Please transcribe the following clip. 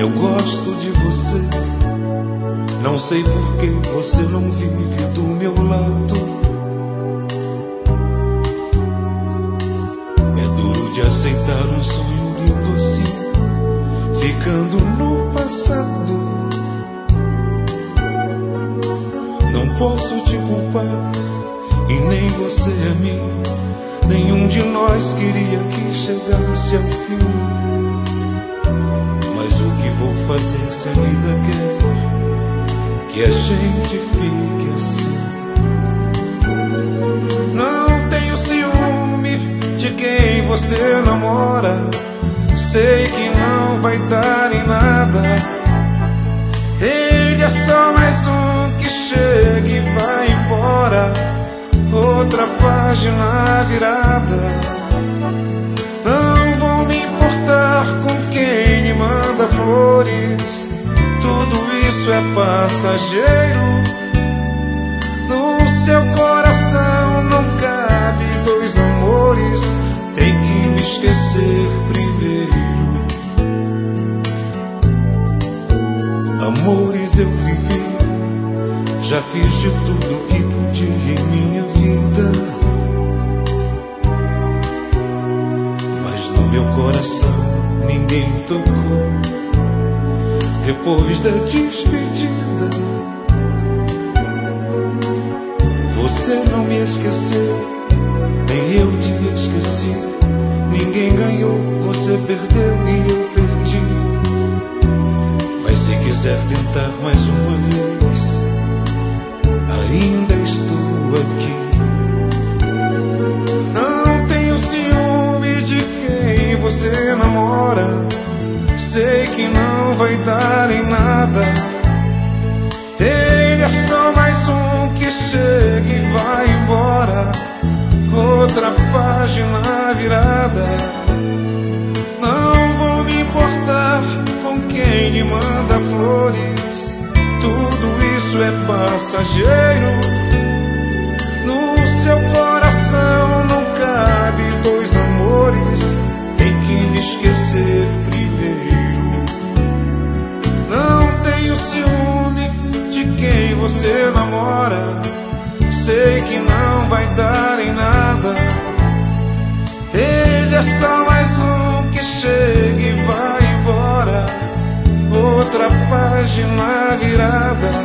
Eu gosto de você, não sei por que você não vive do meu lado. É duro de aceitar um sonho lindo assim, ficando no passado. Não posso te culpar e nem você a mim. Nenhum de nós queria que chegasse ao fim. Mas o que vou fazer se a vida quer que a gente fique assim? Não tenho ciúme de quem você namora. Sei que não vai dar em nada. Ele é só mais um que chega e vai embora. Outra página virada. Não vou me importar com quem me manda flores. Tudo isso é passageiro. No seu coração não cabe dois amores. Tem que me esquecer primeiro. Amores eu vivi, já fiz de tudo que podia em minha vida. Mas no meu coração ninguém tocou. Depois da despedida, você não me esqueceu, nem eu te esqueci. Ninguém ganhou, você perdeu e eu perdi. Mas se quiser tentar mais uma vez, ainda estou aqui. Não tenho ciúme de quem você namora. Sei que não vai dar em nada. Ele é só mais um que chega e vai embora. Outra página virada. Não vou me importar com quem lhe manda flores. Tudo isso é passageiro. No seu coração não cabe dois amores. Tem que me esquecer primeiro. Não tenho ciúme de quem você namora. Sei que não vai dar em nada. Ele é só mais um que chega e vai embora. Outra página virada.